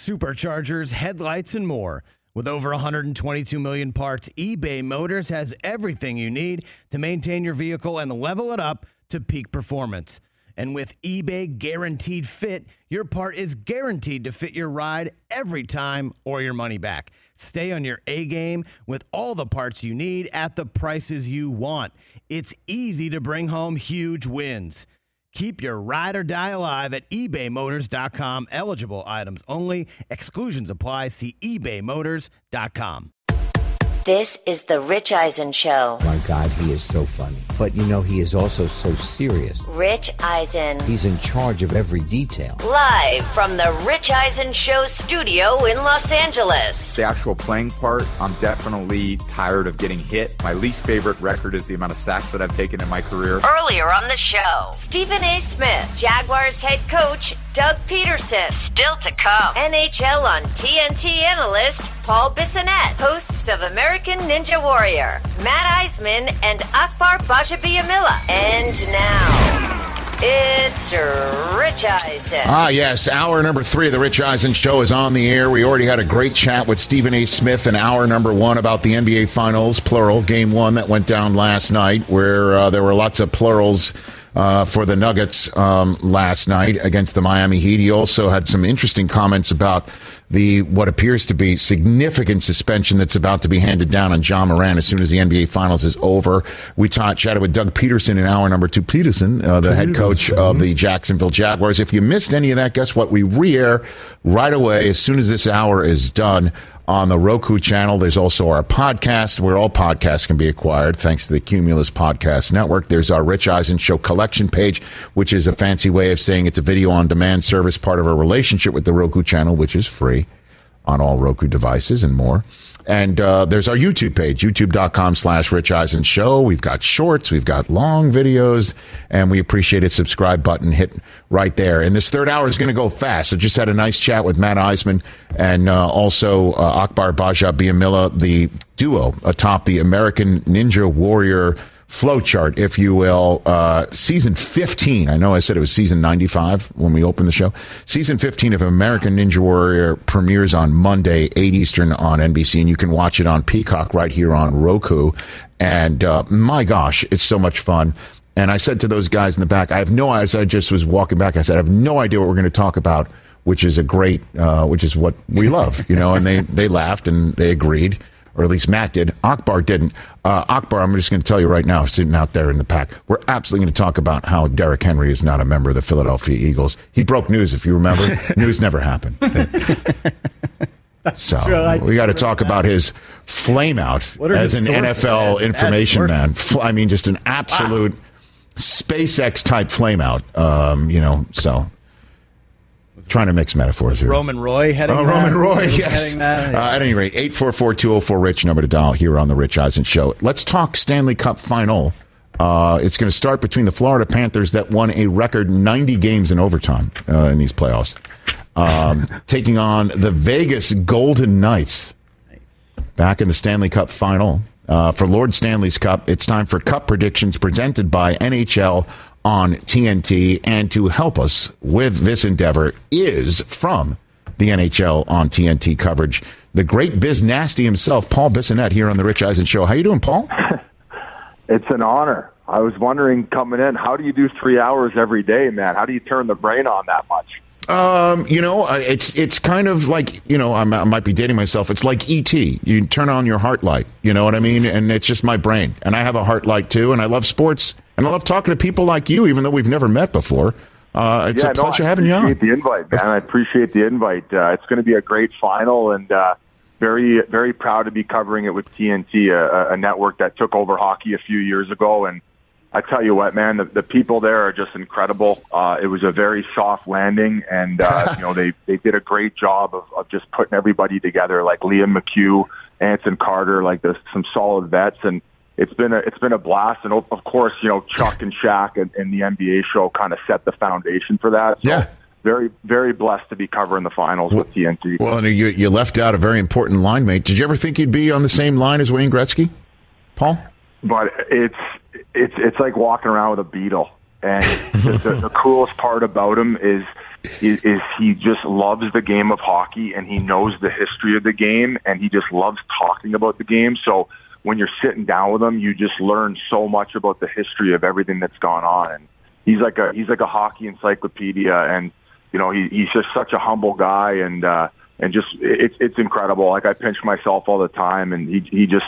superchargers, headlights, and more. With over 122 million parts, eBay Motors has everything you need to maintain your vehicle and level it up to peak performance. And with eBay Guaranteed Fit, your part is guaranteed to fit your ride every time or your money back. Stay on your A-game with all the parts you need at the prices you want. It's easy to bring home huge wins. Keep your ride or die alive at ebaymotors.com. Eligible items only. Exclusions apply. See ebaymotors.com. This is the Rich Eisen Show. My God, he is so funny. But, you know, he is also so serious. Rich Eisen. He's in charge of every detail. Live from the Rich Eisen Show studio in Los Angeles. The actual playing part, I'm definitely tired of getting hit. My least favorite record is the amount of sacks that I've taken in my career. Earlier on the show, Stephen A. Smith, Jaguars head coach Doug Peterson. Still to come, NHL on TNT analyst Paul Bissonnette, hosts of American Ninja Warrior, Matt Eisman and Akbar Bajabiamila. And now, it's Rich Eisen. Yes, hour number 3 of the Rich Eisen Show is on the air. We already had a great chat with Stephen A. Smith in hour number 1 about the NBA Finals, plural, Game 1 that went down last night, where there were lots of plurals for the Nuggets last night against the Miami Heat. He also had some interesting comments about what appears to be significant suspension that's about to be handed down on John Moran as soon as the NBA Finals is over. We chatted with Doug Peterson in hour number 2. Peterson, the head coach of the Jacksonville Jaguars. If you missed any of that, guess what? We re-air right away as soon as this hour is done on the Roku channel. There's also our podcast, where all podcasts can be acquired thanks to the Cumulus Podcast Network. There's our Rich Eisen Show collection page, which is a fancy way of saying it's a video-on-demand service, part of our relationship with the Roku channel, which is free on all Roku devices and more. And there's our YouTube page, youtube.com/Rich Eisen Show. We've got shorts, we've got long videos, and we appreciate a subscribe button hit right there. And this third hour is going to go fast. So just had a nice chat with Matt Eisman and also Akbar Bajabiamila, the duo atop the American Ninja Warrior flowchart, if you will. Season 15. I know I said it was season 95 when we opened the show. Season 15 of American Ninja Warrior premieres on Monday, 8 Eastern on NBC, and you can watch it on Peacock right here on Roku. And my gosh, it's so much fun. And I said to those guys in the back, I just was walking back, I said, I have no idea what we're going to talk about, which is which is what we love, and they laughed and they agreed. Or at least Matt did. Akbar didn't. Akbar, I'm just going to tell you right now, sitting out there in the pack, we're absolutely going to talk about how Derrick Henry is not a member of the Philadelphia Eagles. He broke news, if you remember. News never happened. So we got to talk about his flame out as an NFL information man. I mean, just an absolute SpaceX type flame out. So. Trying to mix metaphors here. Roman Roy heading that? Roman Roy, yes. At any rate, 844-204-RICH, number to dial here on the Rich Eisen Show. Let's talk Stanley Cup final. It's going to start between the Florida Panthers that won a record 90 games in overtime in these playoffs, taking on the Vegas Golden Knights back in the Stanley Cup final. For Lord Stanley's Cup, it's time for Cup predictions presented by NHL on TNT, and to help us with this endeavor is from the NHL on TNT coverage, the great Biz Nasty himself, Paul Bissonnette, here on the Rich Eisen Show. How you doing, Paul? It's an honor. I was wondering coming in, how do you do 3 hours every day, man? How do you turn the brain on that much? It's kind of like, I might be dating myself. It's like E.T. You turn on your heart light, you know what I mean? And it's just my brain. And I have a heart light, too, and I love sports. And I love talking to people like you, even though we've never met before. It's a pleasure having you on. I appreciate the invite, man. I appreciate the invite. It's going to be a great final, and very, very proud to be covering it with TNT, a network that took over hockey a few years ago. And I tell you what, man, the people there are just incredible. It was a very soft landing, and they did a great job of just putting everybody together, like Liam McHugh, Anson Carter, like some solid vets, and it's been a blast. And of course, Chuck and Shaq and the NBA show kind of set the foundation for that. So, yeah. Very, very blessed to be covering the finals with TNT. Well, and you left out a very important line mate. Did you ever think you'd be on the same line as Wayne Gretzky, Paul? But it's like walking around with a beetle. And the coolest part about him is is he just loves the game of hockey, and he knows the history of the game, and he just loves talking about the game. So when you're sitting down with him, you just learn so much about the history of everything that's gone on. And he's like a hockey encyclopedia, and he's just such a humble guy, and just it's incredible. Like, I pinch myself all the time, and he's just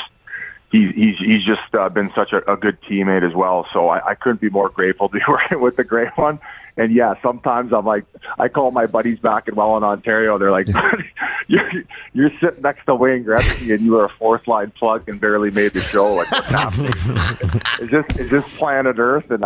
been such a good teammate as well. So I couldn't be more grateful to be working with the great one. And yeah, sometimes I'm like, I call my buddies back in Welland, Ontario. They're like, you're sitting next to Wayne Gretzky and you were a fourth line plug and barely made the show. Like, what's happening? Is this planet Earth? And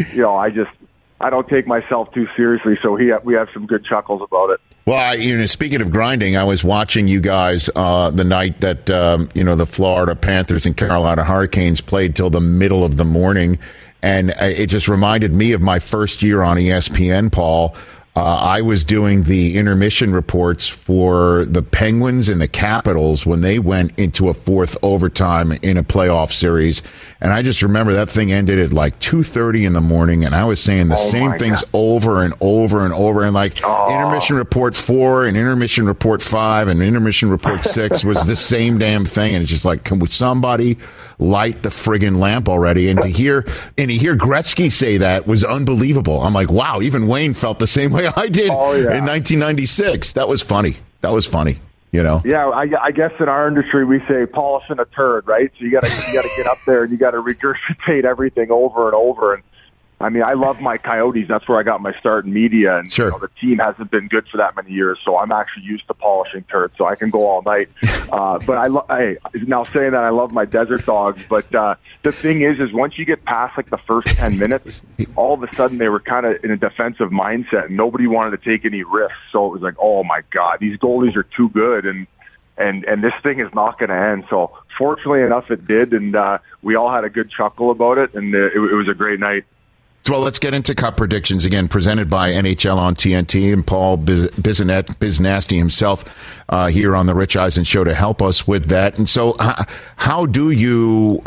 I don't take myself too seriously. So we have some good chuckles about it. Well, speaking of grinding, I was watching you guys the night that the Florida Panthers and Carolina Hurricanes played till the middle of the morning, and it just reminded me of my first year on ESPN, Paul. I was doing the intermission reports for the Penguins and the Capitals when they went into a fourth overtime in a playoff series. And I just remember that thing ended at like 2:30 in the morning, and I was saying the same things over and over and over. And intermission report 4 and intermission report 5 and intermission report 6 was the same damn thing. And it's just like, can somebody light the friggin' lamp already? And to hear Gretzky say that was unbelievable. I'm like, wow, even Wayne felt the same way I did in 1996. That was funny. Yeah, I guess in our industry we say polishing a turd, right? So you got to get up there and you got to regurgitate everything over and over. And I mean, I love my Coyotes. That's where I got my start in media, and sure. The team hasn't been good for that many years, so I'm actually used to polishing turds, so I can go all night. But now saying that, I love my Desert Dogs. But the thing is once you get past like the first 10 minutes, all of a sudden they were kind of in a defensive mindset, and nobody wanted to take any risks. So it was like, oh my God, these goalies are too good, and this thing is not going to end. So fortunately enough, it did, and we all had a good chuckle about it, and it was a great night. Well, let's get into Cup predictions again, presented by NHL on TNT, and Paul Biznasty himself here on the Rich Eisen Show to help us with that. And so, how do you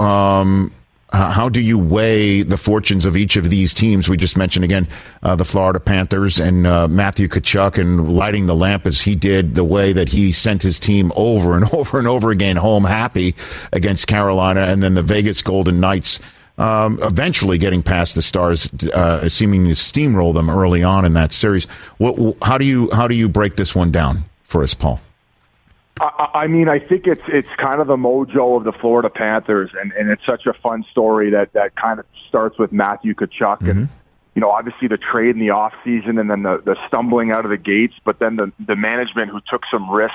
weigh the fortunes of each of these teams? We just mentioned again the Florida Panthers and Matthew Tkachuk, and lighting the lamp as he did, the way that he sent his team over and over and over again home happy against Carolina, and then the Vegas Golden Knights. Eventually getting past the Stars, seeming to steamroll them early on in that series. How do you break this one down for us, Paul? I mean, I think it's kind of the mojo of the Florida Panthers, and it's such a fun story that kind of starts with Matthew Tkachuk, and obviously the trade in the off season, and then the stumbling out of the gates, but then the management who took some risks.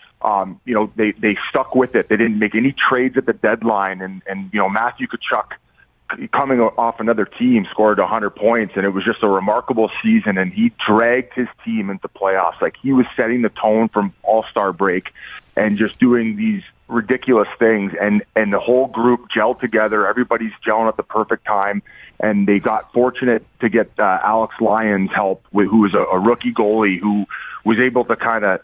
They stuck with it. They didn't make any trades at the deadline, and Matthew Tkachuk, coming off another team, scored 100 points, and it was just a remarkable season, and he dragged his team into playoffs. Like, he was setting the tone from All-Star break and just doing these ridiculous things, and the whole group gelled together. Everybody's gelling at the perfect time, and they got fortunate to get Alex Lyons' help, who was a rookie goalie who was able to kind of,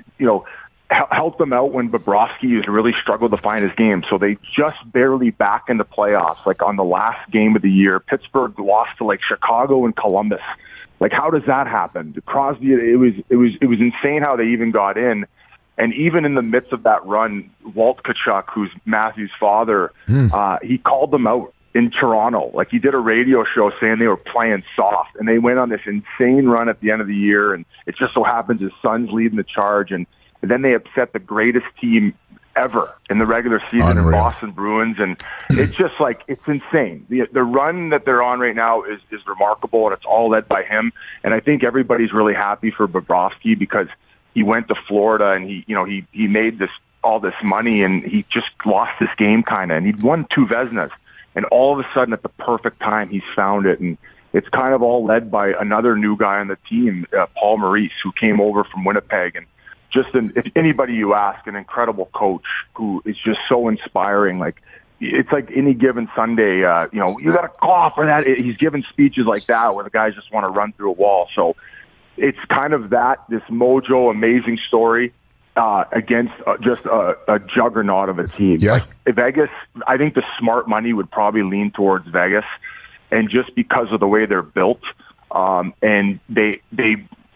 help them out when Bobrovsky has really struggled to find his game. So they just barely back into playoffs. Like, on the last game of the year, Pittsburgh lost to like Chicago and Columbus. Like, how does that happen? Crosby, it was insane how they even got in. And even in the midst of that run, Walt Tkachuk, who's Matthew's father, he called them out in Toronto. Like, he did a radio show saying they were playing soft, and they went on this insane run at the end of the year. And it just so happens his son's leading the charge, and then they upset the greatest team ever in the regular season in Boston Bruins. And it's just like, it's insane. The run that they're on right now is remarkable, and it's all led by him. And I think everybody's really happy for Bobrovsky, because he went to Florida and he made all this money, and he just lost this game kind of, and he'd won 2 Vezinas, and all of a sudden at the perfect time he's found it. And it's kind of all led by another new guy on the team, Paul Maurice, who came over from Winnipeg, and if anybody you ask, an incredible coach who is just so inspiring. Like, it's like any given Sunday, you got to call for that. He's giving speeches like that where the guys just want to run through a wall. So it's kind of this mojo, amazing story against just a juggernaut of a team. Yeah. Like, Vegas, I think the smart money would probably lean towards Vegas, and just because of the way they're built, and they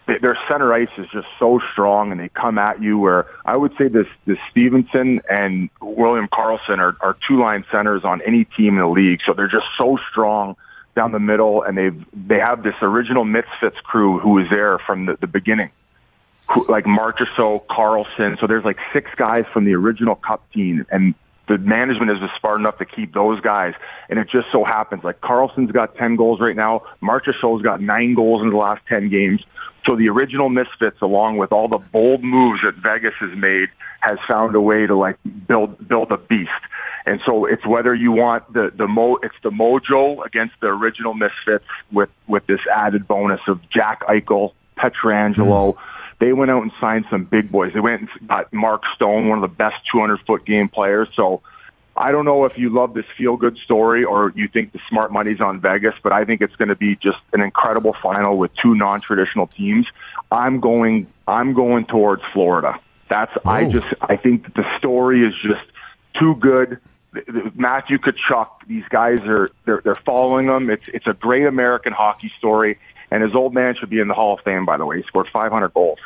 their center ice is just so strong, and they come at you. Where I would say this Stevenson and William Karlsson are two-line centers on any team in the league. So they're just so strong down the middle, and they have this original Misfits crew who was there from the beginning, like Marchessault, Karlsson. So there's like 6 guys from the original Cup team, and the management is just smart enough to keep those guys. And it just so happens, like Karlsson's got 10 goals right now. Marchessault's got 9 goals in the last 10 games. So the original Misfits, along with all the bold moves that Vegas has made, has found a way to like build a beast. And so it's whether you want it's the mojo against the original Misfits with this added bonus of Jack Eichel, Pietrangelo. They went out and signed some big boys. They went and got Mark Stone, one of the best 200-foot game players. So I don't know if you love this feel-good story or you think the smart money's on Vegas, but I think it's going to be just an incredible final with 2 non-traditional teams. I'm going towards Florida. I think that the story is just too good. Matthew Tkachuk, these guys they're following him. It's a great American hockey story. And his old man should be in the Hall of Fame, by the way. He scored 500 goals.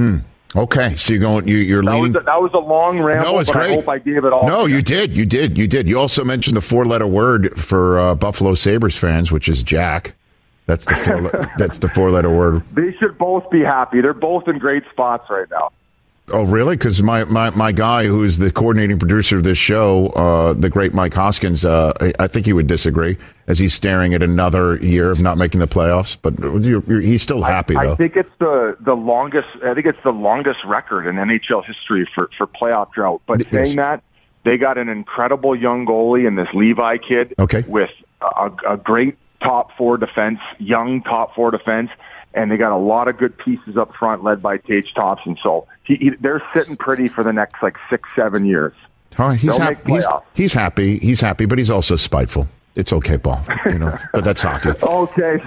Okay, so you're leaning. That was a long ramble, no, it's but great. I hope I gave it all. No, you did. You also mentioned the 4-letter word for Buffalo Sabres fans, which is Jack. That's the 4-letter word. They should both be happy. They're both in great spots right now. Oh, really? Because my guy, who is the coordinating producer of this show, the great Mike Hoskins, I think he would disagree, as he's staring at another year of not making the playoffs. But he's still happy, though. I think it's the longest. I think it's the longest record in NHL history for playoff drought. But saying that, they got an incredible young goalie in this Levi kid, with a great top 4 defense, young top 4 defense. And they got a lot of good pieces up front, led by Tage Thompson. So they're sitting pretty for the next 6-7 years. All right, he's happy. He's happy, but he's also spiteful. It's okay, Paul. But that's hockey. Okay,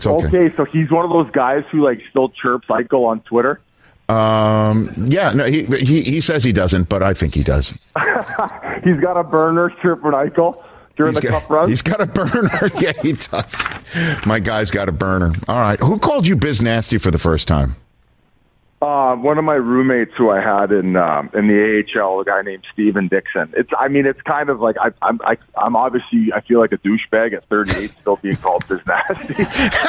so he's one of those guys who still chirps Eichel on Twitter. Yeah, no, he says he doesn't, but I think he does. He's got a burner chirping Eichel during the cup run. He's got a burner. Yeah, he does. My guy's got a burner. All right. Who called you Biz Nasty for the first time? One of my roommates who I had in the AHL, a guy named Steven Dixon. It's kind of like I'm obviously, I feel like a douchebag at 38 still being called Biz Nasty,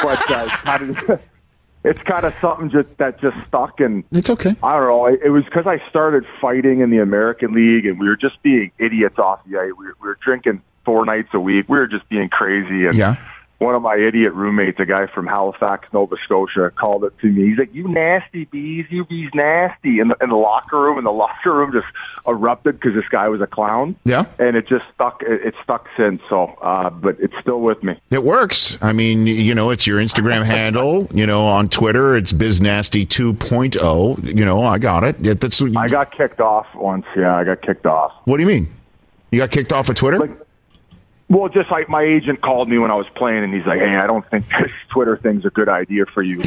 but it's kind of something that just stuck, and it's okay. I don't know. It was because I started fighting in the American League, and we were just being idiots off the ice. We were drinking 4 nights a week. We were just being crazy. And one of my idiot roommates, a guy from Halifax, Nova Scotia, called it to me. He's like, "You nasty bees, you bees nasty." In the locker room, and the locker room just erupted because this guy was a clown. Yeah. And it just stuck. It stuck since. So, but it's still with me. It works. I mean, it's your Instagram handle. On Twitter, it's BizNasty 2.0. I got it. I got kicked off once. Yeah, I got kicked off. What do you mean? You got kicked off of Twitter? Well, just like my agent called me when I was playing, and he's like, "Hey, I don't think this Twitter thing's a good idea for you."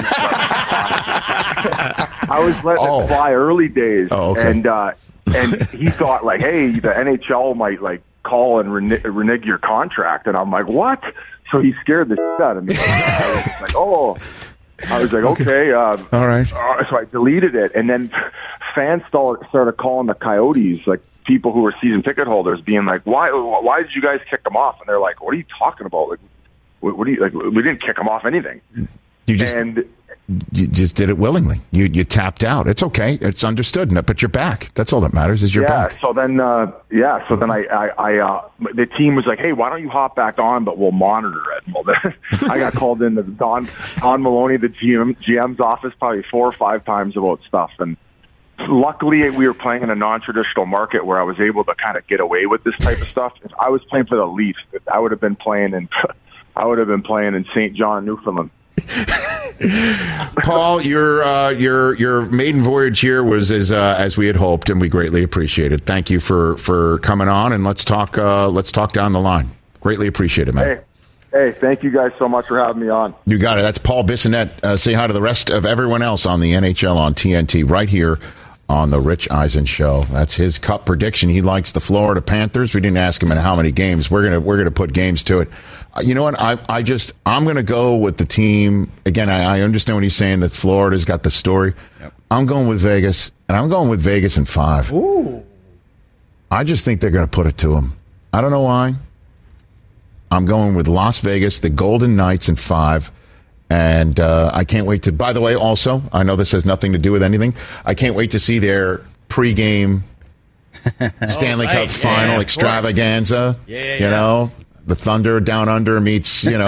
I was letting it fly early days, and he thought hey, the NHL might call and renege your contract, and I'm like, "What?" So he scared the shit out of me. I was like, okay. All right. So I deleted it, and then fans started calling the Coyotes, people who were season ticket holders, being like, why did you guys kick them off? And they're like, what are you talking about? What do you we didn't kick them off anything. You just did it willingly. You tapped out. It's okay. It's understood. But you're back. That's all that matters is you're back. So then, I the team was like, hey, why don't you hop back on? But we'll monitor it. Well, I got called into Don Maloney, the GM's office, probably 4 or 5 times about stuff. And luckily, we were playing in a non-traditional market where I was able to kind of get away with this type of stuff. If I was playing for the Leafs, I would have been playing in St. John, Newfoundland. Paul, your maiden voyage here was as we had hoped, and we greatly appreciate it. Thank you for coming on, and let's talk down the line. Greatly appreciate it, man. Hey, thank you guys so much for having me on. You got it. That's Paul Bissonnette. Say hi to the rest of everyone else on the NHL on TNT right here on the Rich Eisen Show. That's his cup prediction. He likes the Florida Panthers. We didn't ask him in how many games. We're gonna put games to it. You know what? I'm gonna go with the team. Again, I understand what he's saying that Florida's got the story. Yep. I'm going with Vegas, and I'm going with Vegas in 5. Ooh. I just think they're gonna put it to them. I don't know why. I'm going with Las Vegas, the Golden Knights in 5. And I can't wait to, by the way, also, I know this has nothing to do with anything. I can't wait to see their pregame Stanley Cup final extravaganza. Yeah. You know, the Thunder down under meets, 2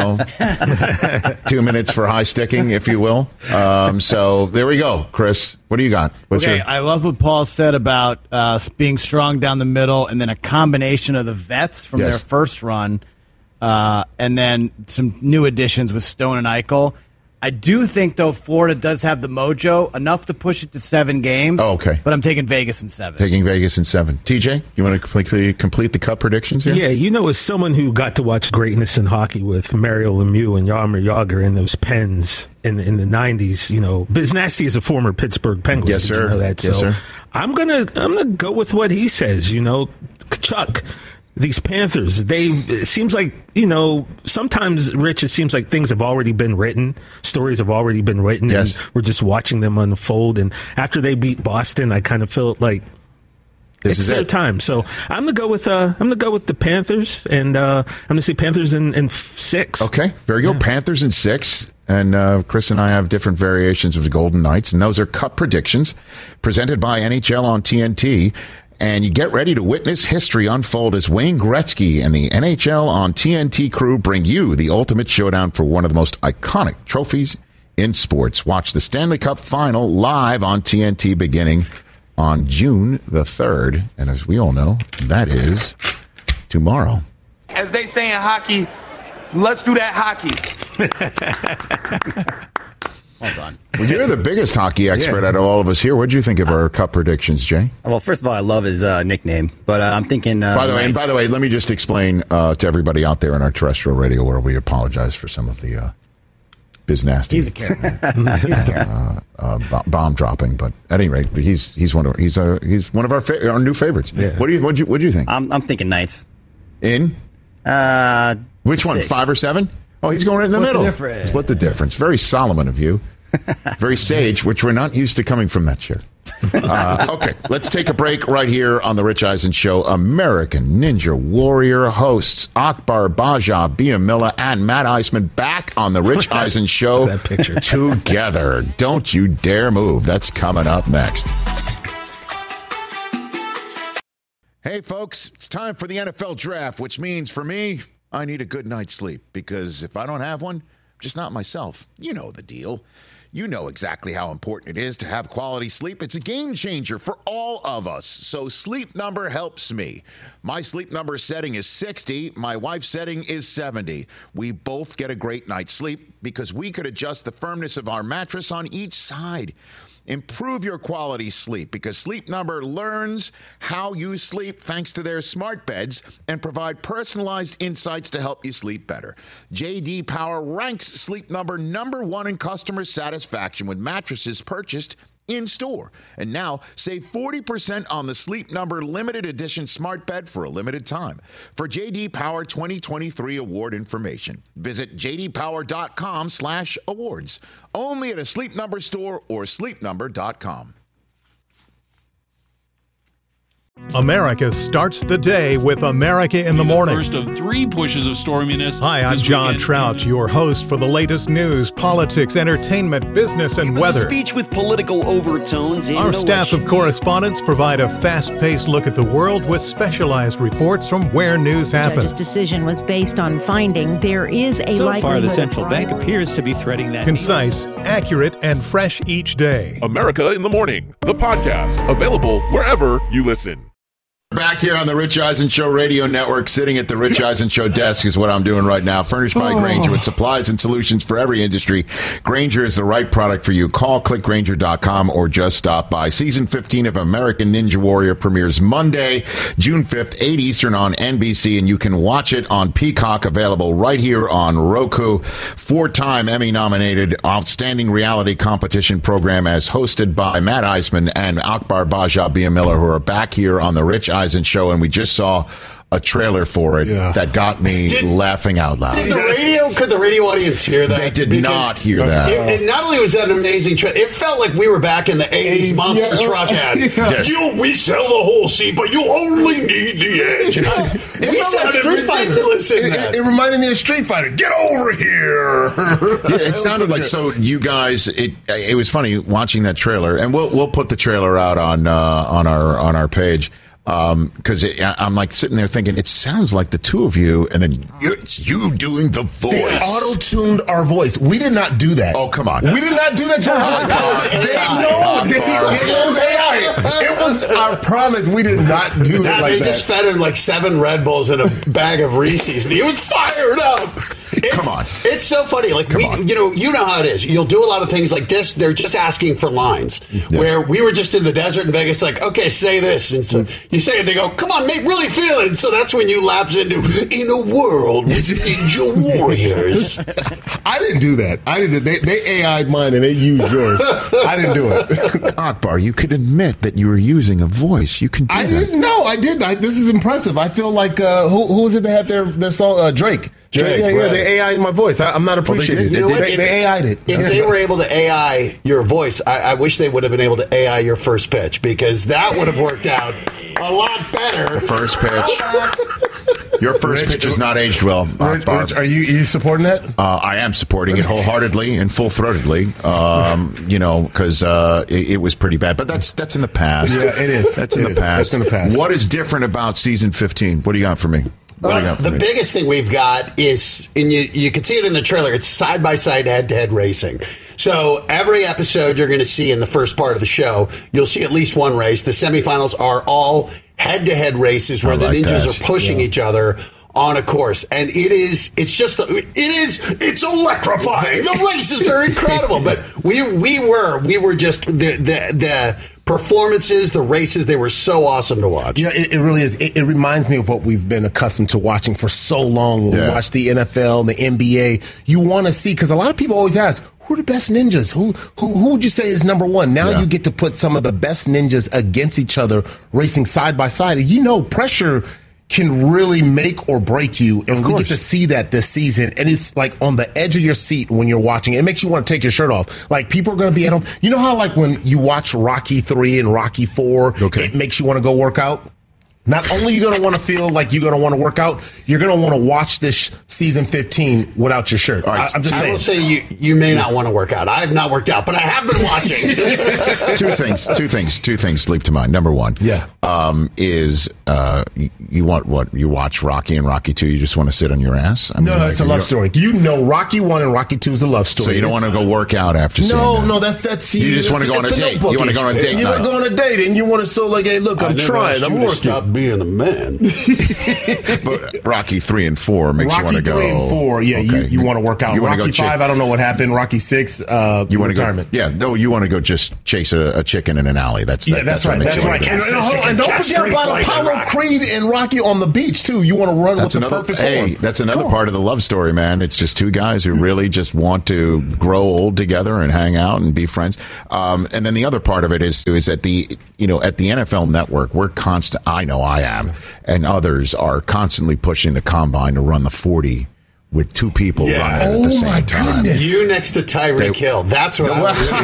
minutes for high sticking, if you will. So there we go. Chris, what do you got? I love what Paul said about being strong down the middle and then a combination of the vets from their first run. And then some new additions with Stone and Eichel. I do think, though, Florida does have the mojo enough to push it to 7 games. Oh, okay. But I'm taking Vegas in 7. Taking Vegas in 7. TJ, you want to complete the cup predictions here? Yeah, as someone who got to watch greatness in hockey with Mario Lemieux and Jaromir Jagr in those pens in the 90s, Biznasty is a former Pittsburgh Penguin. Yes, sir. You know that? Yes, sir. I'm gonna go with what he says. Chuck. These Panthers, it seems like, sometimes, Rich, it seems like things have already been written. Stories have already been written. Yes. And we're just watching them unfold. And after they beat Boston, I kind of felt like it's their time. So I'm going to go with the Panthers, and I'm going to say Panthers in 6. Okay, very good. Yeah. Panthers in 6. And Chris and I have different variations of the Golden Knights. And those are cup predictions presented by NHL on TNT. And you get ready to witness history unfold as Wayne Gretzky and the NHL on TNT crew bring you the ultimate showdown for one of the most iconic trophies in sports. Watch the Stanley Cup Final live on TNT beginning on June the 3rd. And as we all know, that is tomorrow. As they say in hockey, let's do that hockey. Hold on. Well, you're the biggest hockey expert out of all of us here. What did you think of our cup predictions, Jay? Well, first of all, I love his nickname, but I'm thinking. By the way, let me just explain to everybody out there in our terrestrial radio world. We apologize for some of the Biznasty. He's a character. Bomb dropping, but at any rate, he's one of our new favorites. Yeah. What do you think? I'm thinking Knights. In which 6. one? 5 or 7? Oh, he's going right in the middle. Split the difference. Very Solomon of you. Very sage, which we're not used to coming from that chair. Okay, let's take a break right here on the Rich Eisen Show. American Ninja Warrior hosts Akbar Baja, Bia Miller, and Matt Eisman back on the Rich Eisen Show together. Don't you dare move. That's coming up next. Hey, folks, it's time for the NFL Draft, which means for me, I need a good night's sleep, because if I don't have one, I'm just not myself. You know the deal. You know exactly how important it is to have quality sleep. It's a game changer for all of us. So Sleep Number helps me. My Sleep Number setting is 60. My wife's setting is 70. We both get a great night's sleep because we could adjust the firmness of our mattress on each side. Improve your quality sleep because Sleep Number learns how you sleep thanks to their smart beds and provide personalized insights to help you sleep better. J.D. Power ranks Sleep Number #1 in customer satisfaction with mattresses purchased in store. And now save 40% on the Sleep Number limited edition smart bed for a limited time. For J.D. Power 2023 award information, visit jdpower.com/awards. Only at a Sleep Number store or sleepnumber.com. America starts the day with America in the Morning. First of 3 pushes of storminess. Hi, I'm John Trout, your host for the latest news, politics, entertainment, business, and weather. A speech with political overtones. Our staff of correspondents provide a fast-paced look at the world with specialized reports from where news happens. The judge's decision was based on finding there is a likelihood. So far, the central bank appears to be threading that. Concise, accurate, and fresh each day. America in the Morning, the podcast, available wherever you listen. Back here on the Rich Eisen Show Radio Network, sitting at the Rich Eisen Show desk is what I'm doing right now. Furnished by Grainger with supplies and solutions for every industry. Grainger is the right product for you. Call clickgrainger.com or just stop by. Season 15 of American Ninja Warrior premieres Monday, June 5th, 8 Eastern on NBC, and you can watch it on Peacock, available right here on Roku. 4-time Emmy-nominated Outstanding Reality Competition program as hosted by Matt Eisman and Akbar Baja Miller, who are back here on the Rich Eisen Show, and we just saw a trailer for it that got me laughing out loud. Could the radio audience hear that? They did not hear that. And not only was that an amazing trailer, it felt like we were back in the 80s monster truck ad. Yes. We sell the whole seat, but you only need the edge. We sounded ridiculous in that. It reminded me of Street Fighter. Get over here. It sounded like, so you guys, it was funny watching that trailer, and we'll put the trailer out on our page. Because I'm like sitting there thinking, it sounds like the two of you, and then it's you doing the voice. They auto-tuned our voice. We did not do that. Oh, come on. We did not do that to our voice. It was AI. It was our promise. We did not do it like that. They just fed him like 7 Red Bulls and a bag of Reese's, and he was fired up. Come on. It's so funny. Like, you know how it is. You'll do a lot of things like this. They're just asking for lines. Yes. Where we were just in the desert in Vegas, like, okay, say this. And so you say it, they go, come on, mate, really feel it. So that's when you lapse into, in a world with Ninja Warriors. I didn't do that. They AI'd mine and they used yours. I didn't do it. Akbar, you could admit that you were using a voice. You can do that. I didn't. This is impressive. I feel like, who was it that had their song? Drake. Yeah, they AI'd my voice. I'm not appreciating it. They AI'd it. If they were able to AI your voice, I wish they would have been able to AI your first pitch, because that would have worked out a lot better. First pitch. Your first pitch has not aged well. Rich, are you supporting that? I am supporting it wholeheartedly and full-throatedly, because it was pretty bad. But that's in the past. Yeah, it is. That's in the past. What is different about season 15? What do you got for me? The biggest thing we've got is, and you can see it in the trailer, it's side-by-side, head-to-head racing. So every episode you're going to see in the first part of the show, you'll see at least one race. The semifinals are all head-to-head races where the ninjas are pushing each other on a course. And it's electrifying. The races are incredible. But we were just the performances, the races, they were so awesome to watch. Yeah, it really is. It reminds me of what we've been accustomed to watching for so long. When we watch the NFL, the NBA, you want to see, because a lot of people always ask, who are the best ninjas? Who would you say is number one? Now you get to put some of the best ninjas against each other, racing side by side. And pressure can really make or break you, and we get to see that this season. And it's like on the edge of your seat when you're watching. It makes you want to take your shirt off. Like, people are going to be at home. You know how, like, when you watch Rocky 3 and Rocky 4, it makes you want to go work out? Not only are you going to want to feel like you're going to want to work out, you're going to want to watch this season 15 without your shirt. I'm just saying. I will say you may not want to work out. I have not worked out, but I have been watching. Two things leap to mind. Number one, is you want what? You watch Rocky and Rocky 2, you just want to sit on your ass? No, it's a love story. Rocky 1 and Rocky 2 is a love story. So you don't want to go work out after seeing that? No, that's you just want to go on a date. You want to go on a date. You want to go on a date, and you want to show like, hey, look, I'm trying. I'm working. Stop being a man. But Rocky 3 and 4 makes you want to go. Rocky 3 and 4, you want to work out. Rocky 5, I don't know what happened. Rocky 6, you want retirement. You want to go just chase a chicken in an alley. That's right. That's right. And don't forget about Apollo Creed and Rocky on the beach too. You want to run with the perfect form. Hey, that's another part of the love story, man. It's just two guys who really just want to grow old together and hang out and be friends. And then the other part of it is at the NFL Network, we're constant. I know I am, and others are constantly pushing the combine to run the 40 with two people running at the same time. Goodness. You next to Tyreek Hill. That's what I was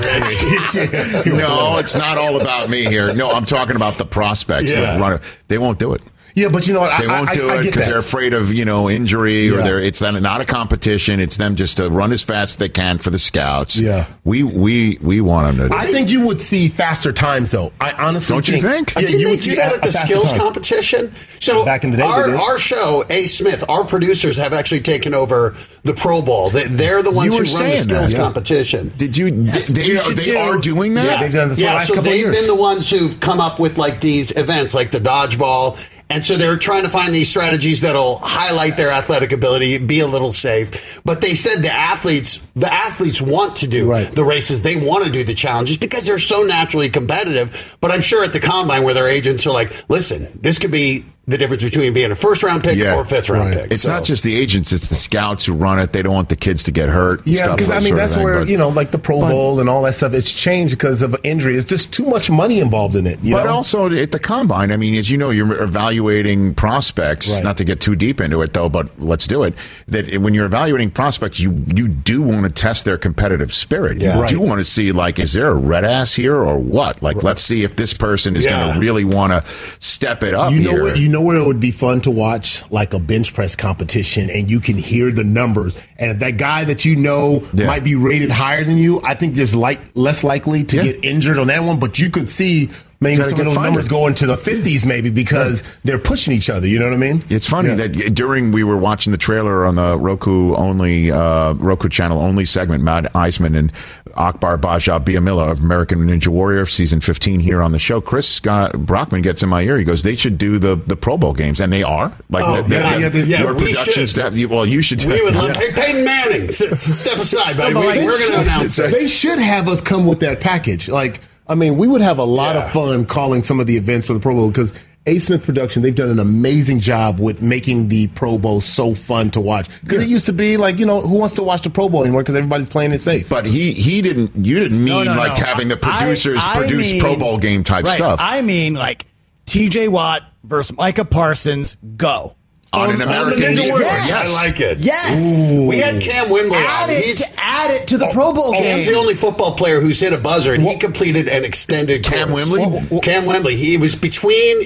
No, it's not all about me here. No, I'm talking about the prospects that run it. They won't do it. Yeah, but you know what? They won't do it because they're afraid of, injury or it's not a competition. It's them just to run as fast as they can for the scouts. Yeah. We want them to. I think you would see faster times, though. I honestly Don't you think? Yeah, you would see that at the skills competition. So back in the day, our show, A. Smith, our producers have actually taken over the Pro Bowl. They're the ones who run the skills competition. Did you? They are doing that. Yeah, they've done it the last couple of years. They've been the ones who've come up with like these events, like the dodgeball. And so they're trying to find these strategies that'll highlight their athletic ability, be a little safe. But they said the athletes want to do the races. They want to do the challenges because they're so naturally competitive. But I'm sure at the combine where their agents are like, listen, this could be the difference between being a first-round pick or a fifth-round pick. It's not just the agents; it's the scouts who run it. They don't want the kids to get hurt. Yeah, because that's where like the Pro Bowl and all that stuff. It's changed because of injury. It's just too much money involved in it. But also at the combine, I mean, as you know, you're evaluating prospects. Not to get too deep into it, though, but let's do it. That when you're evaluating prospects, you do want to test their competitive spirit. You do want to see, like, is there a red ass here or what? Like, let's see if this person is going to really want to step it up. You know where it would be fun to watch, like a bench press competition, and you can hear the numbers. And if that guy that might be rated higher than you, I think there's less likely to get injured on that one. But you could see maybe some of those numbers go into the 50s maybe because they're pushing each other. You know what I mean? It's funny that we were watching the trailer on the Roku channel only segment, Matt Eisman and Akbar Baja Biamila of American Ninja Warrior season 15 here on the show. Chris Scott Brockman gets in my ear. He goes, they should do the Pro Bowl games, and they are. Your production staff. Well, you should. We would love. Hey, Peyton Manning, step aside, buddy. We're going to announce it. They should have us come with that package. We would have a lot of fun calling some of the events for the Pro Bowl because A. Smith Production, they've done an amazing job with making the Pro Bowl so fun to watch. Because it used to be like, who wants to watch the Pro Bowl anymore because everybody's playing it safe. But you didn't mean having the producers produce Pro Bowl game type stuff. I mean like TJ Watt versus Micah Parsons, go. On an American Ninja Warrior. Yes. I like it. Yes. Ooh. We had Cam Wembley add it to the Pro Bowl game. Cam's the only football player who's hit a buzzer, and he completed an extended Cam course. Wembley? Cam Wembley. He was between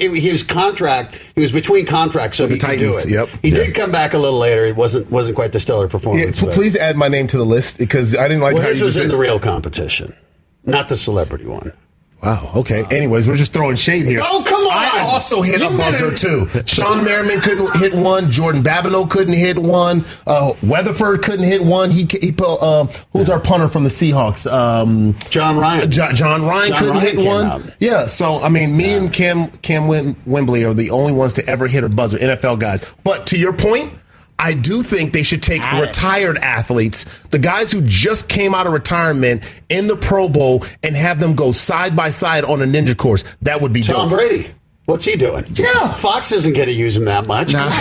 contracts, so he could do it. Yep. He did come back a little later. It wasn't quite the stellar performance. Yeah, please add my name to the list because I didn't like how this you was just in the real competition, not the celebrity one. Wow, okay. Anyways, we're just throwing shade here. Oh, come on! I also hit a buzzer, too. Sean Merriman couldn't hit one. Jordan Babineau couldn't hit one. Weatherford couldn't hit one. Who's our punter from the Seahawks? John Ryan. John Ryan couldn't hit one. Out. Yeah, so, me and Cam Wembley are the only ones to ever hit a buzzer, NFL guys. But to your point, I do think they should take retired athletes, the guys who just came out of retirement in the Pro Bowl, and have them go side by side on a ninja course. That would be Tom dope. Brady. What's he doing? Yeah. Fox isn't going to use him that much. Come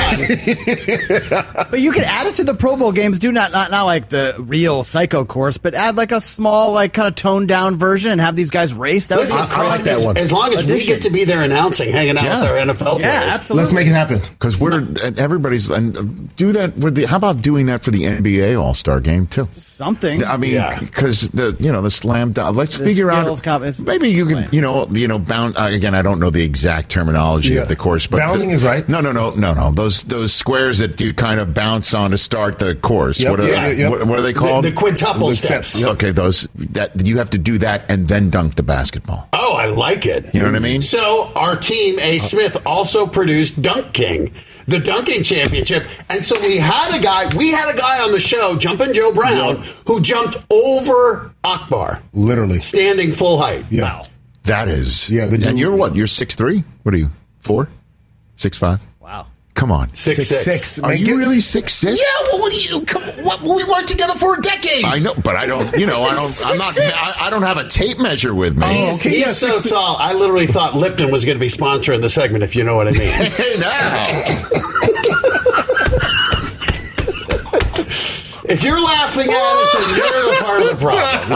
on. But you can add it to the Pro Bowl games. Do not like the real psycho course, but add like a small, like kind of toned down version and have these guys race. That would be as long as we get to be there announcing, hanging out with our NFL players. Yeah, absolutely. Let's make it happen. Because everybody's do that with how about doing that for the NBA All-Star game too? Something. I mean, because the slam dunk. Let's figure out. Maybe you can bound again. I don't know the exact terminology of the course, but bounding is right. No. Those squares that you kind of bounce on to start the course. Yep. What are they called? The quintuple steps. Okay, those that you have to do that and then dunk the basketball. Oh, I like it. You know what I mean? So our team, A. Smith, also produced Dunk King, the dunking championship, and so we had a guy on the show, Jumpin' Joe Brown, who jumped over Akbar, literally standing full height. Yeah. Wow. That is. Yeah. And you're what? You're 6'3"? What are you? 4? 6'5"? Wow. Come on. 6'6". Are you really 6'6"? Yeah. Well, what do you? We worked together for a decade. I know, but I don't. I don't have a tape measure with me. He's so tall. I literally thought Lipton was going to be sponsoring the segment, if you know what I mean. Hey, now. If you're laughing at it, then you're the part of the problem.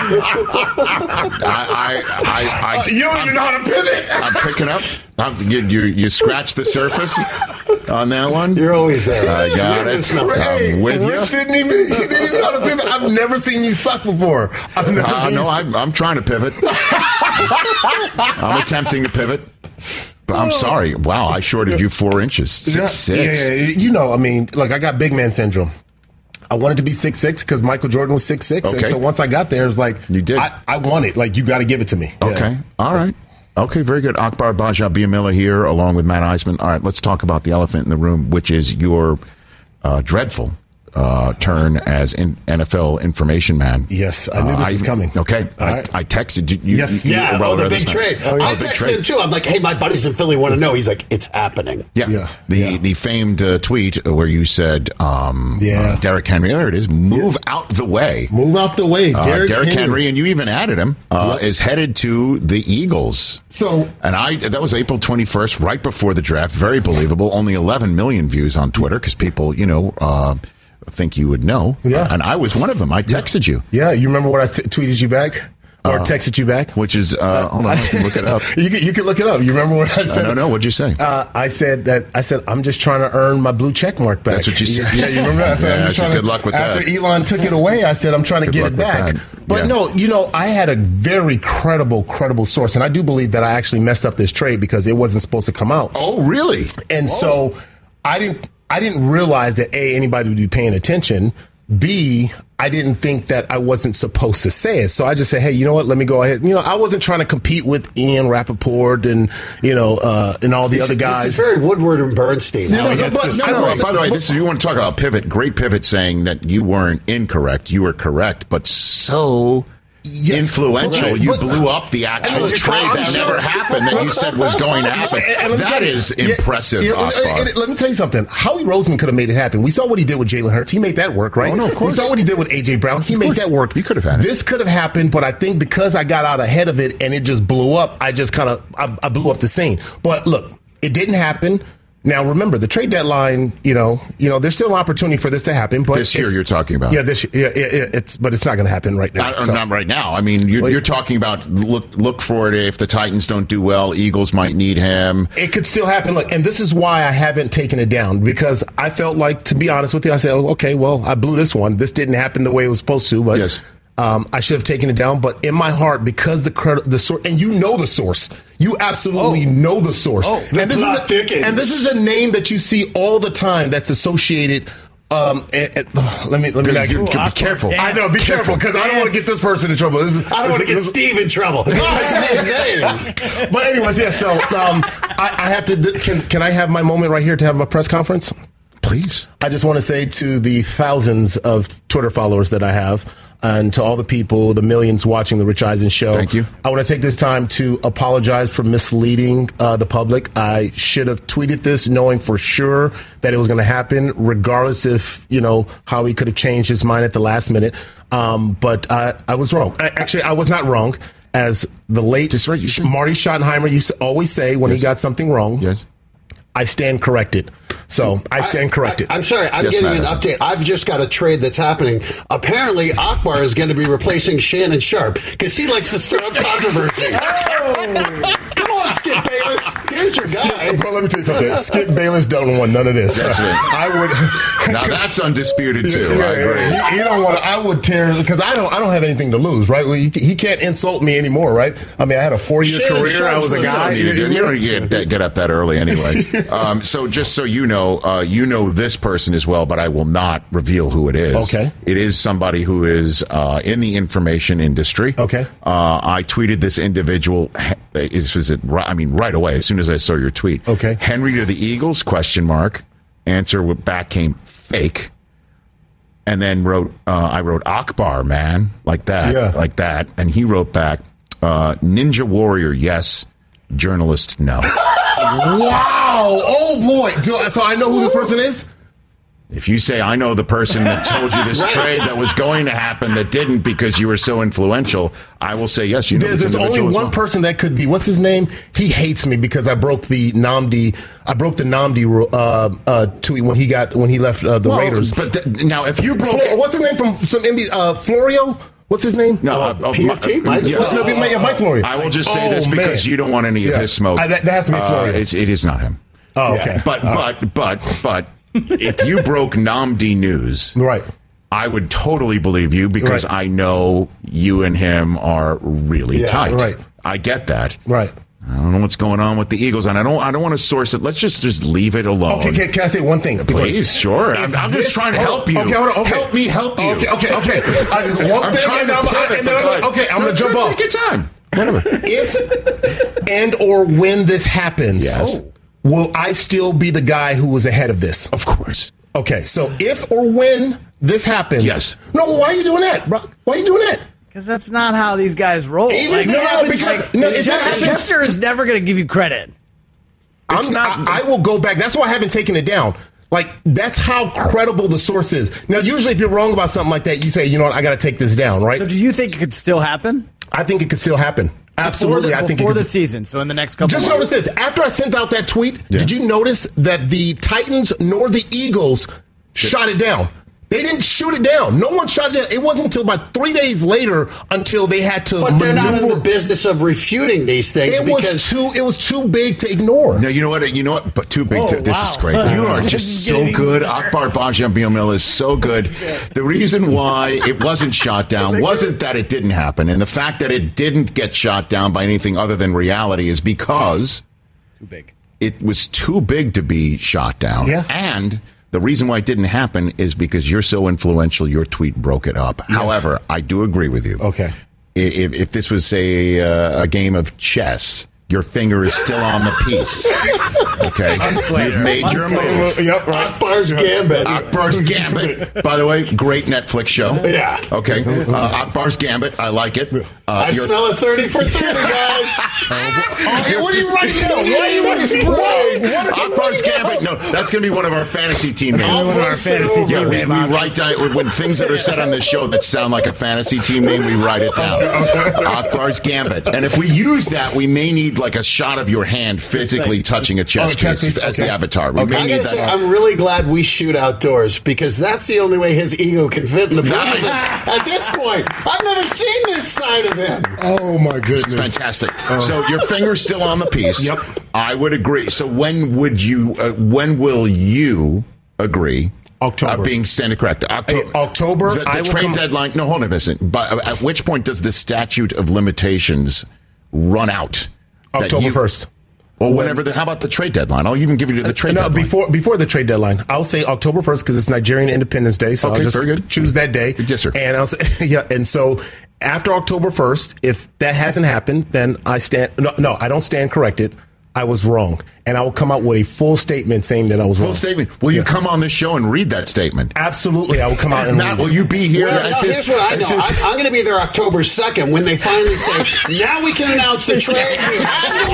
You don't even know how to pivot. I'm picking up. You scratch the surface on that one. You're always there. I got it. I'm with you. Rich didn't even know how to pivot. I've never seen you suck before. I'm trying to pivot. I'm attempting to pivot. I'm sorry. Wow, I shorted you 4 inches. 6'6". Yeah. I mean, look, I got big man syndrome. I wanted to be 6'6" because Michael Jordan was 6'6", Okay. and so once I got there, it was like, you did. I want it. Like, you got to give it to me. Okay, Yeah. all right. Okay, very good. Akbar Baja-Biamila here, along with Matt Eisman. All right, let's talk about the elephant in the room, which is your dreadful turn as NFL information man. Yes, I knew this was coming. Okay, right. I texted you. Yes, the big trade. I texted him too. I'm like, hey, my buddies in Philly want to know. He's like, it's happening. Yeah. The famed tweet where you said, Derrick Henry, there it is, move out the way. Move out the way. Derrick Henry, and you even added him, is headed to the Eagles. So, and that was April 21st, right before the draft. Very believable. Only 11 million views on Twitter because people, think you would know. Yeah. And I was one of them. I texted you. Yeah, you remember what I tweeted you back? Or texted you back? Which is, hold on, I can look it up. You can look it up. You remember what I said? I don't know. What'd you say? I said, I'm just trying to earn my blue check mark back. That's what you said. Yeah, you remember? I said, I'm just trying good luck with after that. After Elon took it away, I said, I'm trying to get it back. But no, I had a very credible source. And I do believe that I actually messed up this trade because it wasn't supposed to come out. Oh, really? And so I didn't realize that A, anybody would be paying attention. B, I didn't think that I wasn't supposed to say it. So I just said, hey, you know what? Let me go ahead. I wasn't trying to compete with Ian Rappaport and, and all the other guys. This is very Woodward and Bernstein. By the way, you want to talk about pivot. Great pivot saying that you weren't incorrect. You were correct, but so influential. You blew up the actual trade that never happened that you said was going to happen. That is impressive. Let me tell you something. Howie Roseman could have made it happen. We saw what he did with Jalen Hurts. He made that work, right? Oh, no, of course. We saw what he did with A.J. Brown. He made that work. You could have had it. This could have happened, but I think because I got out ahead of it and it just blew up, I just kind of I blew up the scene. But look, it didn't happen. Now, remember, the trade deadline, there's still an opportunity for this to happen. But this year you're talking about. Yeah, this year. Yeah, but it's not going to happen right now. Not right now. I mean, you're talking about look for it if the Titans don't do well, Eagles might need him. It could still happen. Look, and this is why I haven't taken it down because I felt like, to be honest with you, I said, okay, well, I blew this one. This didn't happen the way it was supposed to, but yes. I should have taken it down, but in my heart, because the source, and you know the source, you absolutely know the source. And this is a name that you see all the time that's associated. Let me be careful. I know, be careful, because I don't want to get this person in trouble. I don't want to get Steve in trouble. That's his name. But anyways, yeah. So I have to. Can I have my moment right here to have a press conference? Please. I just want to say to the thousands of Twitter followers that I have, and to all the people, the millions watching the Rich Eisen show. Thank you. I want to take this time to apologize for misleading the public. I should have tweeted this knowing for sure that it was going to happen, regardless if, how he could have changed his mind at the last minute. But I was wrong. Actually, I was not wrong. As the late Marty Schottenheimer used to always say when he got something wrong, I stand corrected. So I stand corrected. I'm sorry. I'm getting an update. I've just got a trade that's happening. Apparently, Akbar is going to be replacing Shannon Sharp because he likes to stir up controversy. Come on, Skip Bayless. Here's your guy. Bro, let me tell you something. Skip Bayless don't want none of this. That's right. I would. Now that's undisputed too. I agree. You don't want. I would tear because I don't have anything to lose, right? Well, he can't insult me anymore, right? I mean, I had a 4-year career. I was a guy. You don't get up that early anyway. So just so you know this person as well, but I will not reveal who it is. Okay. It is somebody who is in the information industry. Okay. I tweeted this individual. Right away as soon as I saw your tweet. Okay. Henry to the Eagles? ? Answer back came fake. And then I wrote Akbar, man, like that, and he wrote back Ninja Warrior, yes. Journalist, no. Wow! Oh boy! So I know who this person is? If you say, I know the person that told you this trade that was going to happen that didn't because you were so influential, I will say, yes, you know. There's only one person that could be. What's his name? He hates me because I broke the Nnamdi tweet when he left the Raiders. But now, if you broke... what's his name from some NBA? Florio? What's his name? No, PFT? Mike Florio. I will just say this because you don't want any of his smoke. That has to be Florio. It is not him. Oh, okay. But if you broke Nnamdi news, right, I would totally believe you because I know you and him are really tight. Right. I get that. Right. I don't know what's going on with the Eagles, and I don't want to source it. Let's just leave it alone. Okay, can I say one thing? Please, sure. I'm just trying to help you. Okay, hold on. Okay. Help me help you. Okay. I'm going to jump off. Take your time. Whatever. If and or when this happens, will I still be the guy who was ahead of this? Of course. Okay, so if or when this happens, yes. No, why are you doing that, bro? Why are you doing that? Because that's not how these guys roll. Schefter is never going to give you credit. I will go back. That's why I haven't taken it down. Like, that's how credible the source is. Now, usually if you're wrong about something like that, you say, you know what, I got to take this down, right? So do you think it could still happen? I think it could still happen. Absolutely. I think before the season, so in the next couple Just months. notice this. After I sent out that tweet, did you notice that the Titans nor the Eagles shot it down? They didn't shoot it down. No one shot it down. It wasn't until about 3 days later until they had to But they're not in the business of refuting these things it was too big to ignore. No, you know what? But too big to... This is great. You are just so good. Akbar Bajambiamila is so good. The reason why it wasn't shot down wasn't that it didn't happen. And the fact that it didn't get shot down by anything other than reality is because... Too big. It was too big to be shot down. Yeah. And... the reason why it didn't happen is because you're so influential, your tweet broke it up. Yes. However, I do agree with you. Okay. If this was, say, a game of chess, your finger is still on the piece. Okay? You've made your move. Yep, right. Akbar's Gambit. Akbar's Gambit. By the way, great Netflix show. Yeah. Okay. Akbar's Gambit. I like it. I smell a 30 for 30, guys. What are you writing down? Why are you writing Akbar's Gambit. No, that's going to be one of our fantasy team names. One of our fantasy team names. We write down when things that are said on this show that sound like a fantasy team name, we write it down. Akbar's Gambit. And if we use that, we may need like a shot of your hand physically touching a chess piece as the avatar. We may need that. I'm really glad we shoot outdoors because that's the only way his ego can fit in the booth. At this point, I've never seen this side of him. Oh my goodness! It's fantastic. So your finger's still on the piece. Yep. I would agree. So when will you agree? October. Being standard correct. October. The trade deadline. No, hold on a second. But at which point does the statute of limitations run out? October 1st. Well, whenever. How about the trade deadline? I'll even give you the trade deadline. Before the trade deadline. I'll say October 1st because it's Nigerian Independence Day. So I'll just choose that day. Yes, sir. And I'll say, and so after October 1st, if that hasn't happened, then I stand. No, I don't stand corrected. I was wrong. And I will come out with a full statement saying that I was wrong. Full statement. Will you come on this show and read that statement? Absolutely. I will come out and Matt, will you be here? Well, here's what I know. I'm going to be there October 2nd when they finally say, now we can announce the trade. We had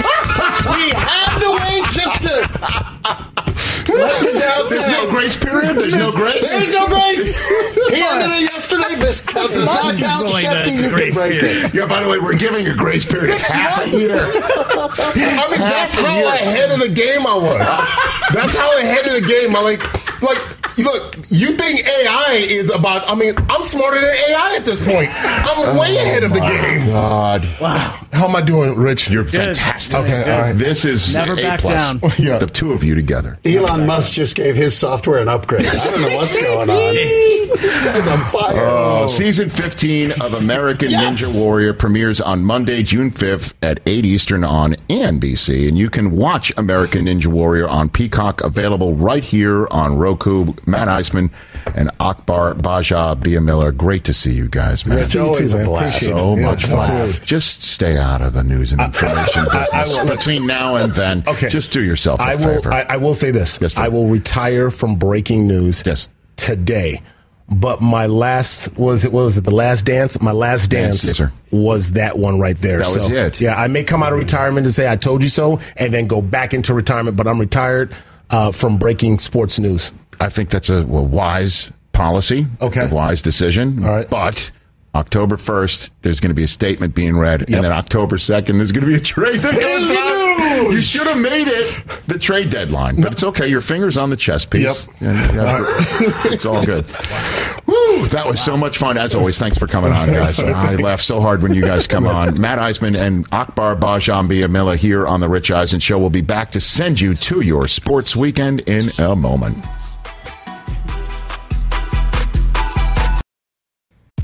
to wait just to... There's no grace period? There's no grace? There's no grace. He ended it yesterday. This does not count. Shefty, you can break it. Yeah, by the way, we're giving a grace period of half a year. I mean, that's how ahead of the game I was. That's how ahead of the game I look, you think AI is about, I mean, I'm smarter than AI at this point. I'm way ahead of the game. God. Wow. How am I doing, Rich? You're fantastic. Okay, all right. This is never A+. back down. The two of you together. Elon Musk just gave his software an upgrade. I don't know what's going on. This guy's on fire. Season 15 of American Ninja Warrior premieres on Monday, June 5th at 8 Eastern on NBC. And you can watch American Ninja Warrior on Peacock, available right here on Roku. Matt Eisman and Akbar Bajambiamila. Great to see you guys, man. It's always a blast. So much fun. Just stay out of the news and information business. Between now and then, just do yourself a favor. I will say this. Yes, I will retire from breaking news today. But my last, what was it, The Last Dance? My last dance was that one right there. That was it. Yeah, I may come out of retirement and say, I told you so, and then go back into retirement, but I'm retired from breaking sports news. I think that's a wise policy, a wise decision. All right. But October 1st, there's going to be a statement being read, and then October 2nd, there's going to be a trade that goes down. You should have made it the trade deadline, but it's okay. Your finger's on the chess piece. It's all good. Woo, that was so much fun. As always, thanks for coming on, guys. I laugh so hard when you guys come on. Matt Eisman and Akbar Bajambiamila here on The Rich Eisen Show. We'll be back to send you to your sports weekend in a moment.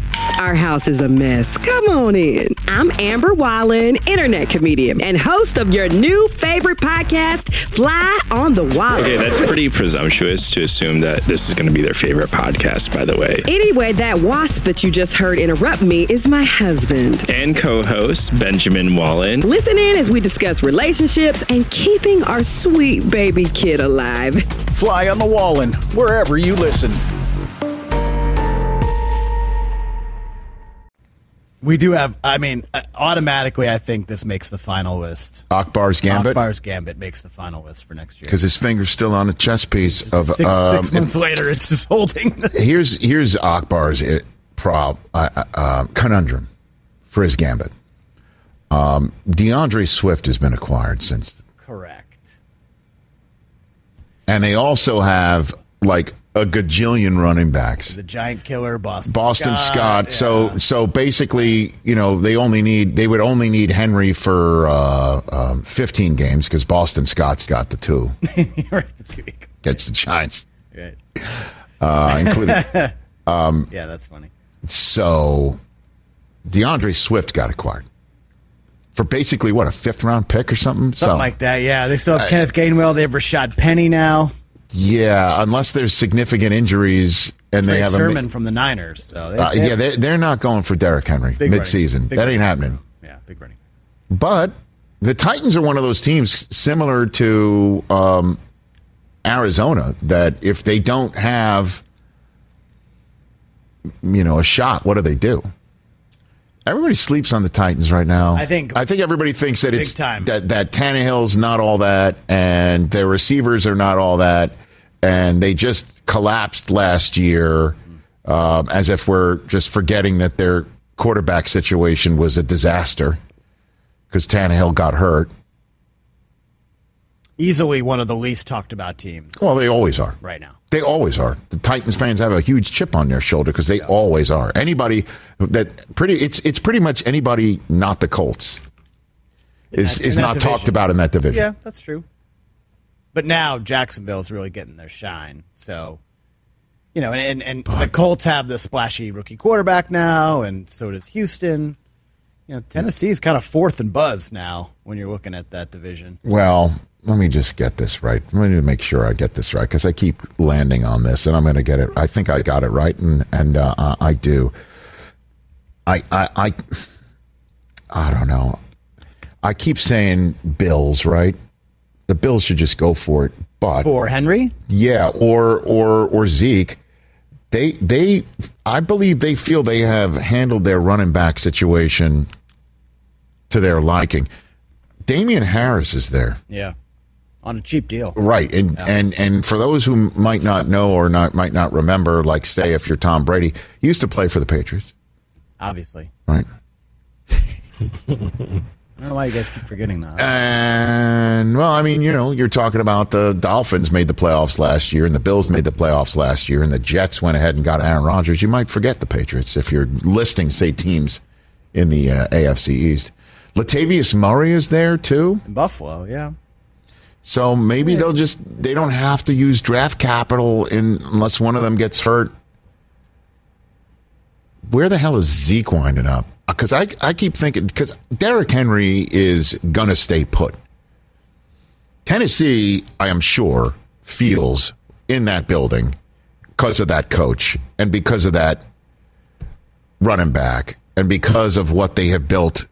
Our house is a mess. Come on in. I'm Amber Wallen, internet comedian and host of your new favorite podcast, Fly on the Wall. Okay, that's pretty presumptuous to assume that this is going to be their favorite podcast, by the way. Anyway, that wasp that you just heard interrupt me is my husband. And co-host, Benjamin Wallen. Listen in as we discuss relationships and keeping our sweet baby kid alive. Fly on the Wallen, wherever you listen. We do have, automatically, I think this makes the final list. Akbar's Gambit? Akbar's Gambit makes the final list for next year. Because his finger's still on a chess piece of... Six months later, it's just holding... Here's Akbar's conundrum for his Gambit. DeAndre Swift has been acquired since... Correct. And they also have, like... a gajillion running backs. The giant killer, Boston Scott. Yeah. So basically, they would only need Henry for 15 games because Boston Scott's got the 2. Gets the Giants. Right. Including. Yeah, that's funny. So DeAndre Swift got acquired for basically a 5th round pick or something. Something like that. Yeah, they still have Kenneth Gainwell. They have Rashad Penny now. Yeah, unless there's significant injuries and Trey they have Sermon from the Niners. So they're not going for Derrick Henry midseason. That ain't happening. Yeah, big running. But the Titans are one of those teams similar to Arizona that if they don't have a shot, what do? Everybody sleeps on the Titans right now. I think everybody thinks that it's time. that Tannehill's not all that, and their receivers are not all that, and they just collapsed last year, as if we're just forgetting that their quarterback situation was a disaster because Tannehill got hurt. Easily one of the least talked about teams. Well, they always are right now. They always are. The Titans fans have a huge chip on their shoulder because they always are. Anybody it's pretty much anybody not the Colts is not talked about in that division. Yeah, that's true. But now Jacksonville's really getting their shine. So, and the Colts have the splashy rookie quarterback now, and so does Houston. Tennessee's kind of 4th in buzz now when you're looking at that division. Well, let me just get this right. I'm going to make sure I get this right because I keep landing on this, and I'm going to get it. I think I got it right, and I do. I don't know. I keep saying Bills, right? The Bills should just go for it, but for Henry, yeah, or Zeke. I believe they feel they have handled their running back situation to their liking. Damian Harris is there. Yeah. On a cheap deal. Right. And for those who might not know or might not remember, like say if you're Tom Brady, he used to play for the Patriots. Obviously. Right. I don't know why you guys keep forgetting that. And, well, you're talking about the Dolphins made the playoffs last year, and the Bills made the playoffs last year, and the Jets went ahead and got Aaron Rodgers. You might forget the Patriots if you're listing, say, teams in the AFC East. Latavius Murray is there, too. In Buffalo, yeah. So maybe they don't have to use draft capital unless one of them gets hurt. Where the hell is Zeke winding up? Because I keep thinking, because Derrick Henry is going to stay put. Tennessee, I am sure, feels in that building because of that coach and because of that running back and because of what they have built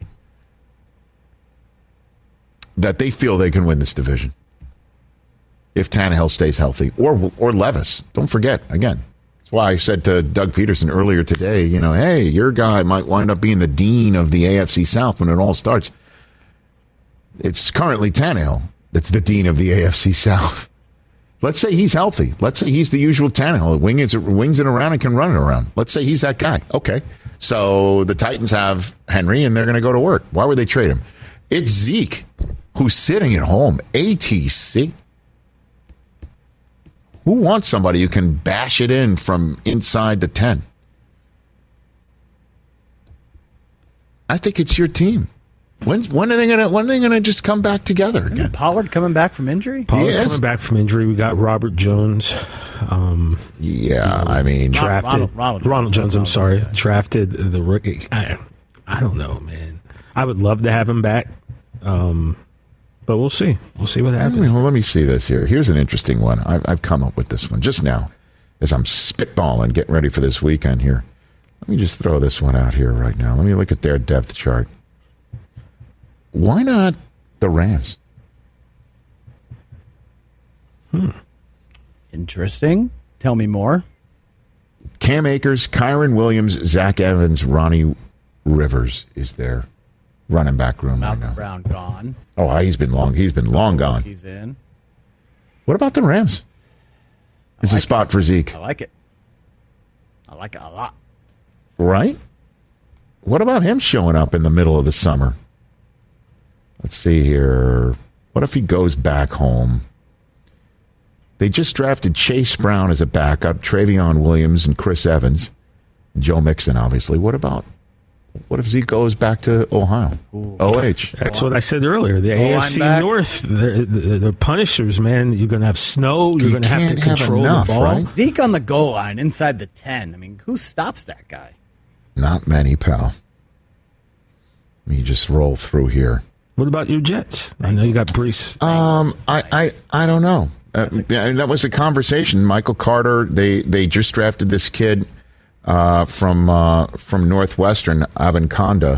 that they feel they can win this division if Tannehill stays healthy or Levis. Don't forget, again. Why I said to Doug Peterson earlier today, hey, your guy might wind up being the dean of the AFC South when it all starts. It's currently Tannehill that's the dean of the AFC South. Let's say he's healthy. Let's say he's the usual Tannehill. Wings it around and can run it around. Let's say he's that guy. Okay. So the Titans have Henry, and they're going to go to work. Why would they trade him? It's Zeke, who's sitting at home. ATC. Who wants somebody who can bash it in from inside the 10? I think it's your team. When are they gonna just come back together again? Pollard coming back from injury? Pollard's coming back from injury. We got Robert Jones. Drafted Ronald Jones. I'm sorry, drafted the rookie. I don't know, man. I would love to have him back, but we'll see. We'll see what happens. Let me see this here. Here's an interesting one. I've come up with this one just now as I'm spitballing, getting ready for this weekend here. Let me just throw this one out here right now. Let me look at their depth chart. Why not the Rams? Interesting. Tell me more. Cam Akers, Kyron Williams, Zach Evans, Ronnie Rivers is their running back room Malcolm right now. Brown gone. Oh, he's been long gone. He's in. What about the Rams? It's a spot for Zeke. I like it. I like it a lot. Right? What about him showing up in the middle of the summer? Let's see here. What if he goes back home? They just drafted Chase Brown as a backup, Travion Williams and Chris Evans, and Joe Mixon, obviously. What if Zeke goes back to Ohio? OH. That's what I said earlier. The AFC North, the Punishers, man. You're going to have snow. You're going to have to control the ball. Right? Zeke on the goal line inside the 10. I mean, who stops that guy? Not many, pal. Let me just roll through here. What about your Jets? I know you got Brees. I don't know. That was a conversation. Michael Carter. They just drafted this kid from Northwestern, Abanikanda,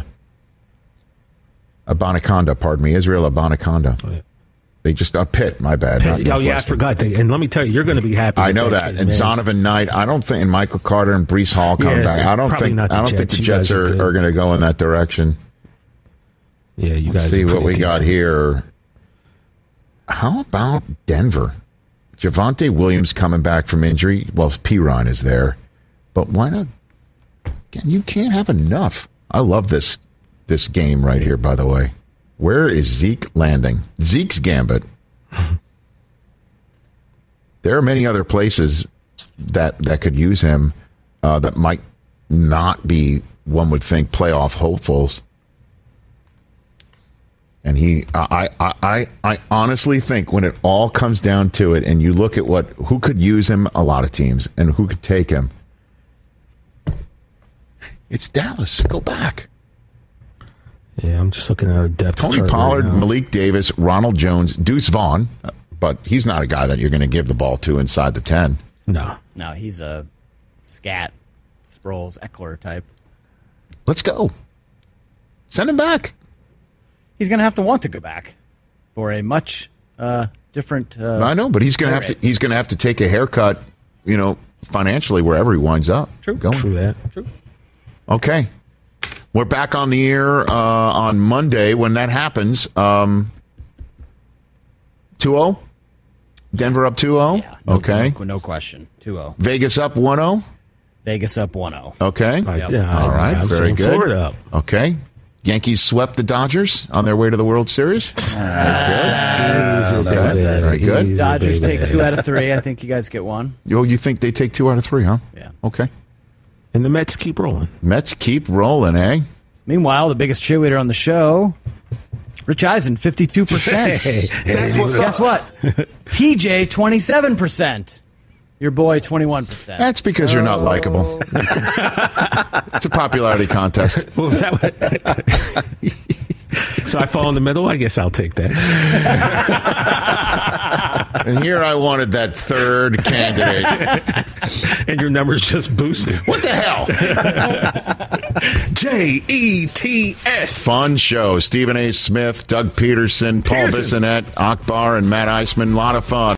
pardon me, Israel Abanikanda. Oh, yeah. They just Pitt. My bad. I forgot. And let me tell you, you're going to be happy. I know that. And Zonovan Knight. I don't think. And Michael Carter and Brees Hall coming back. I don't think the Jets are going to go in that direction. Yeah, you guys. Let's see what we got here. How about Denver? Javonte Williams coming back from injury. Well, Piron is there, but why not? Again, you can't have enough. I love this game right here. By the way, where is Zeke landing? Zeke's gambit. There are many other places that could use him that might not be, one would think, playoff hopefuls. And I honestly think when it all comes down to it, and you look at who could use him, a lot of teams, and who could take him, it's Dallas. Go back. Yeah, I'm just looking at our depth chart. Tony Pollard, right now. Malik Davis, Ronald Jones, Deuce Vaughn, but he's not a guy that you're going to give the ball to inside the 10. No, he's a scat, Sproles, Eckler type. Let's go. Send him back. He's going to have to want to go back for a much different. I know, but he's going to have to. He's going to have to take a haircut, financially wherever he winds up. True. True that. True. Okay, we're back on the air on Monday when that happens. 2-0. Denver up 2-0. Yeah, okay. No question. 2-0. Vegas up 1-0. Vegas up 1-0. Okay. Yep. All right. I'm Very good. Florida up. Okay. Yankees swept the Dodgers on their way to the World Series. Very good. Dodgers take 2 out of 3. I think you guys get 1. You think they take 2 out of 3, huh? Yeah. Okay. And the Mets keep rolling. Mets keep rolling, eh? Meanwhile, the biggest cheerleader on the show, Rich Eisen, 52%. Guess what? TJ, 27%. Your boy, 21%. That's because you're not likable. It's a popularity contest. Well, so I fall in the middle? I guess I'll take that. And here I wanted that third candidate. And your number's just boosted. What the hell? JETS. Fun show. Stephen A. Smith, Doug Peterson, Paul Bissonnette, Akbar, and Matt Eisman. A lot of fun.